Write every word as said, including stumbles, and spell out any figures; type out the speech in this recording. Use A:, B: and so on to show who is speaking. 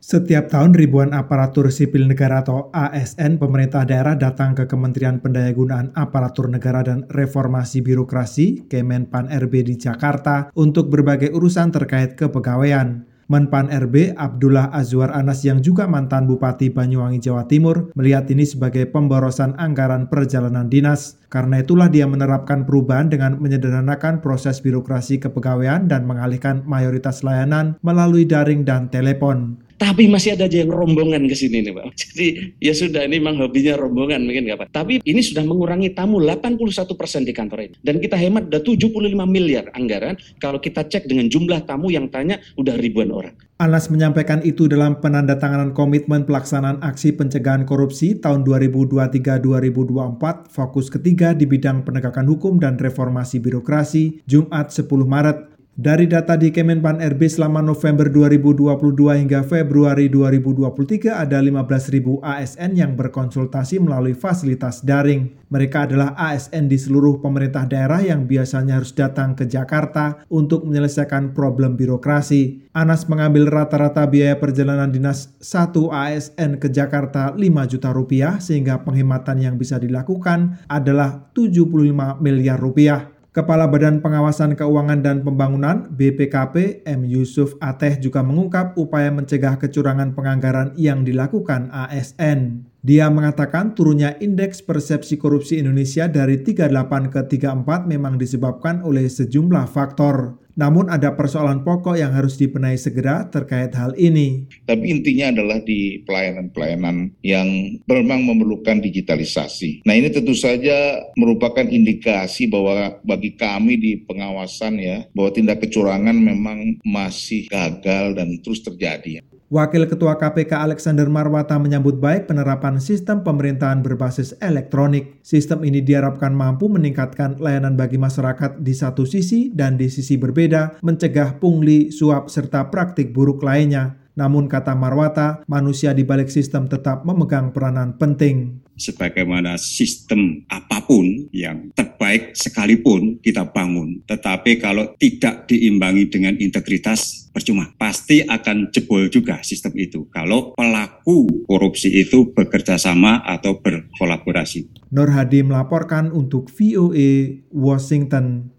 A: Setiap tahun ribuan aparatur sipil negara atau A S N pemerintah daerah datang ke Kementerian Pendayagunaan Aparatur Negara dan Reformasi Birokrasi Kemenpan R B di Jakarta untuk berbagai urusan terkait kepegawaian. Menpan R B Abdullah Azwar Anas yang juga mantan Bupati Banyuwangi Jawa Timur melihat ini sebagai pemborosan anggaran perjalanan dinas. Karena itulah dia menerapkan perubahan dengan menyederhanakan proses birokrasi kepegawaian dan mengalihkan mayoritas layanan melalui daring dan telepon.
B: Tapi masih ada aja yang rombongan ke sini nih Pak. Jadi ya sudah, ini memang hobinya rombongan mungkin nggak Pak. Tapi ini sudah mengurangi tamu delapan puluh satu persen di kantor ini. Dan kita hemat udah tujuh puluh lima miliar anggaran. Kalau kita cek dengan jumlah tamu yang tanya udah ribuan orang.
A: Anas menyampaikan itu dalam penandatanganan komitmen pelaksanaan aksi pencegahan korupsi tahun dua ribu dua puluh tiga sampai dua ribu dua puluh empat, fokus ketiga di bidang penegakan hukum dan reformasi birokrasi, Jumat sepuluh Maret. Dari data di Kemenpan R B selama November dua ribu dua puluh dua hingga Februari dua ribu dua puluh tiga ada lima belas ribu A S N yang berkonsultasi melalui fasilitas daring. Mereka adalah A S N di seluruh pemerintah daerah yang biasanya harus datang ke Jakarta untuk menyelesaikan problem birokrasi. Anas mengambil rata-rata biaya perjalanan dinas satu A S N ke Jakarta lima juta rupiah sehingga penghematan yang bisa dilakukan adalah tujuh puluh lima miliar rupiah. Kepala Badan Pengawasan Keuangan dan Pembangunan B P K P M Yusuf Ateh juga mengungkap upaya mencegah kecurangan penganggaran yang dilakukan A S N. Dia mengatakan turunnya indeks persepsi korupsi Indonesia dari tiga puluh delapan ke tiga puluh empat memang disebabkan oleh sejumlah faktor. Namun ada persoalan pokok yang harus dibenahi segera terkait hal ini.
C: Tapi intinya adalah di pelayanan-pelayanan yang memang memerlukan digitalisasi. Nah ini tentu saja merupakan indikasi bahwa bagi kami di pengawasan ya, bahwa tindak kecurangan memang masih gagal dan terus terjadi.
A: Wakil Ketua K P K Alexander Marwata menyambut baik penerapan sistem pemerintahan berbasis elektronik. Sistem ini diharapkan mampu meningkatkan layanan bagi masyarakat di satu sisi dan di sisi berbeda, mencegah pungli, suap, serta praktik buruk lainnya. Namun kata Marwata, manusia di balik sistem tetap memegang peranan penting.
D: Sebagaimana sistem apapun yang terbaik sekalipun kita bangun, tetapi kalau tidak diimbangi dengan integritas, percuma. Pasti akan jebol juga sistem itu kalau pelaku korupsi itu bekerja sama atau berkolaborasi.
A: Nur Hadi melaporkan untuk V O A Washington.